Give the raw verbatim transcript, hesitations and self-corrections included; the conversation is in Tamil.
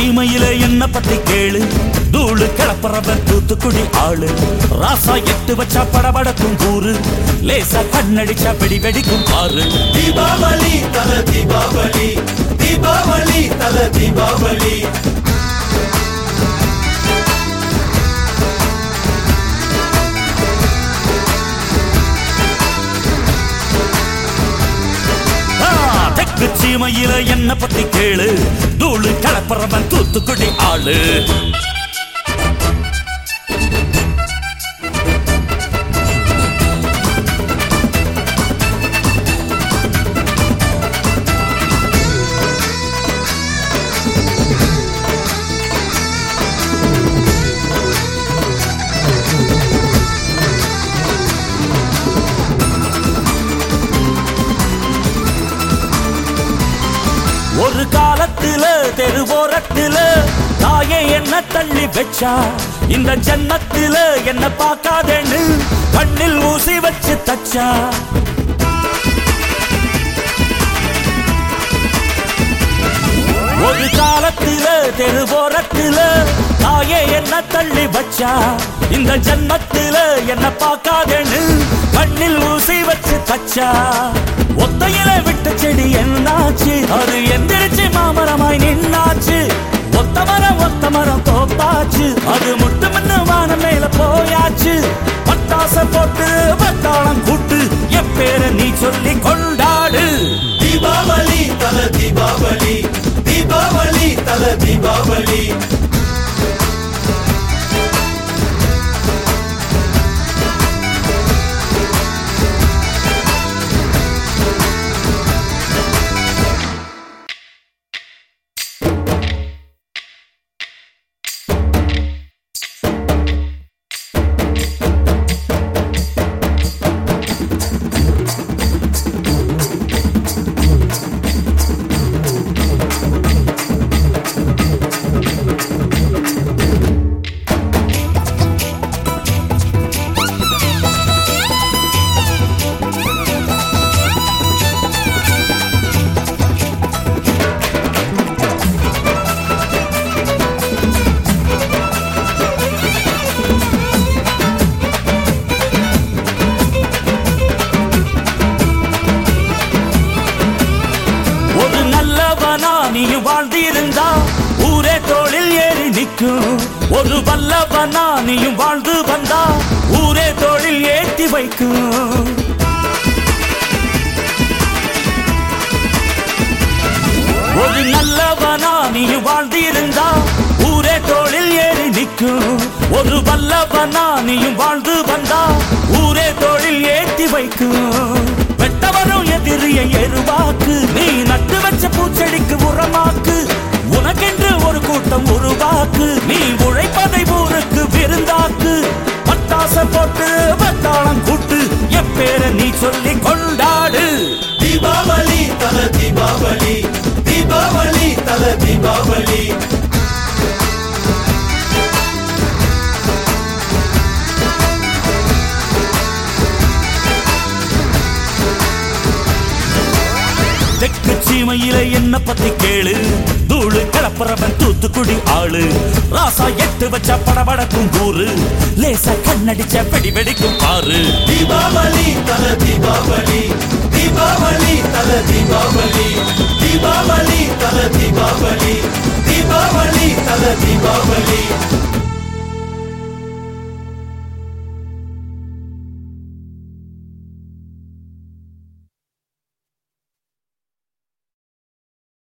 சீமையில என்ன பத்தி கேளு, தூளு கிளப்புறவன் தூத்துக்குடி ஆளு. ராசா எட்டு வச்சா படபடக்கும் கூறு, லேசா கண்ணடிச்சா வெடி வெடிக்கும் பாரு. தீபாவளி தல தீபாவளி, தீபாவளி தல தீபாவளி. தெற்கு சீமையில என்ன பத்தி கேளு, தூளு கிளப்புறவன் தூத்துக்குடி ஆளு. ஒரு காலத்துல தெருவோரத்துல தாயே என்ன தள்ளி வச்சா, இந்த ஜன்னத்துல என்ன பார்க்காதேன்னு கண்ணில் ஊசி வச்சு தச்சா. ஒரு காலத்துல தெருவோரத்துல தாயே என்ன தள்ளி வச்சா, இந்த ஜன்னத்துல என்ன பார்க்காதேன்னு கண்ணில் ஊசி வச்சு தச்சா. ஒத்தையில விட்ட செடி என்னாச்சு, அது எந்திரிச்சு மாமரமாய் நின்னாச்சு. ஒத்த மரம் ஒத்த மரம் தோப்பாச்சு, அது முட்டு மண்ணு வானம் மேல போயாச்சு. பட்டாச போட்டு பட்டாளம் கூட்டு, எப்பேர நீ சொல்லி கொண்டாடு. தீபாவளி தல தீபாவளி, தீபாவளி தல தீபாவளி. நீயும் வாழ்ந்திருந்தா ஊரே தோளில் ஏறி நிற்கும். ஒரு வல்லவனா நீயும் வாழ்ந்து வந்தா ஊரே தோளில் ஏற்றி வைக்கும். ஒரு நல்லவனா நீயும் வாழ்ந்திருந்தா ஊரே தோளில் ஏறி நிற்கும். ஒரு வல்லவனா நீயும் வாழ்ந்து வந்தா ஊரே தோளில் ஏற்றி வைக்கும். வெட்டவரும் எதிரியை எருவாக்கு, நீ நட்டு வச்ச பூச்செடிக்கு உரமாக்கு. உனக்கென்று ஒரு கூட்டம் உருவாக்கு, நீ உழைப்பதை ஊருக்கு விருந்தாக்கு. பட்டாச போட்டு பட்டாளம் கூட்டு, எப்பேர நீ சொல்லி கொண்டாடு. தீபாவளி தல தீபாவளி, தீபாவளி தல தீபாவளி. தெற்கு சீமையில என்ன பத்தி கேளு, தூளு கிளப்புறவன் தூத்துக்குடி ஆளு. ராசா எட்டு வச்சா படபடக்கும் கூறு, லேசா கண்ணடிச்ச வெடி வெடிக்கும் பாரு. தீபாவளி தல தீபாவளி, தீபாவளி தல தீபாவளி. தீபாவளி தல தீபாவளி, தீபாவளி தல தீபாவளி.